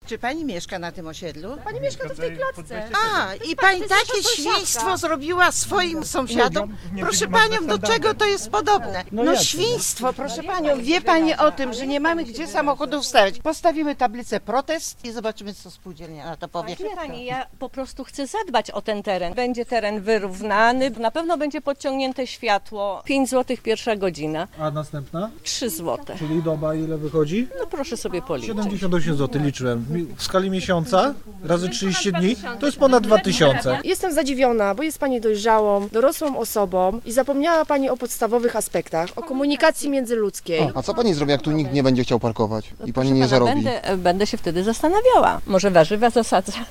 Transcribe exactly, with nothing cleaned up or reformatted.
Czy pani mieszka na tym osiedlu? Pani mieszka tu w tej klatce. A, i pani takie świństwo zrobiła swoim sąsiadom? Proszę panią, do czego to jest podobne? No świństwo, proszę panią, wie pani o tym, że nie mamy gdzie samochodów stawiać. Postawimy tablicę protest i zobaczymy, co spółdzielnia na to powie. Wie pani, ja po prostu chcę zadbać o ten teren. Będzie teren wyrównany, na pewno będzie podciągnięte światło. pięć złotych pierwsza godzina, A następna? trzy złote. Czyli doba ile wychodzi? No proszę sobie policzyć. siedemdziesiąt osiem złotych liczyłem. W skali miesiąca razy trzydzieści dni to jest ponad dwa tysiące. Jestem zadziwiona, bo jest pani dojrzałą, dorosłą osobą i zapomniała pani o podstawowych aspektach, o komunikacji międzyludzkiej. A co pani zrobi, jak tu nikt nie będzie chciał parkować i pani Proszę nie pana, zarobi? Będę, będę się wtedy zastanawiała. Może warzywa zasadzę.